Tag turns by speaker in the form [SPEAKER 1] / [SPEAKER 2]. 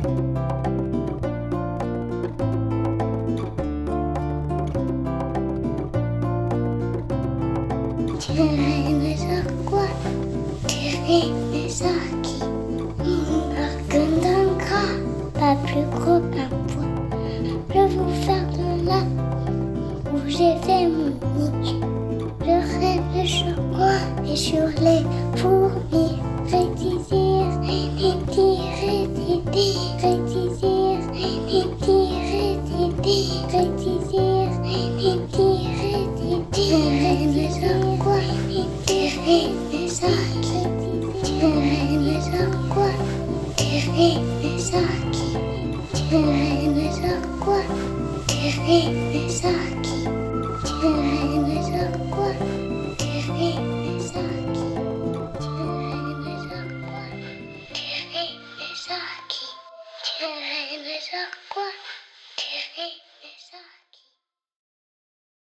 [SPEAKER 1] Tirer mes aquas, tirer mes acquis. Mon arc d'un gras, pas plus gros qu'un poids. Je veux vous faire de là où j'ai fait mon nid. Je rêve sur moi et sur les fourmis. Rétisir, rétiti, rétiti, rétisir, rétiti, rétiti, rétisir, rétiti, rétiti. Tirer mes aquas, tirer mes acquis. Tirer mes aquas, tirer mes acquis. Tirer mes aquas, tirer mes acquis. Tirer mes aquas, tirer mes acquis. Tirer mes aquas, tirer mes acquis. Tirer mes aquas, tirer mes acquis.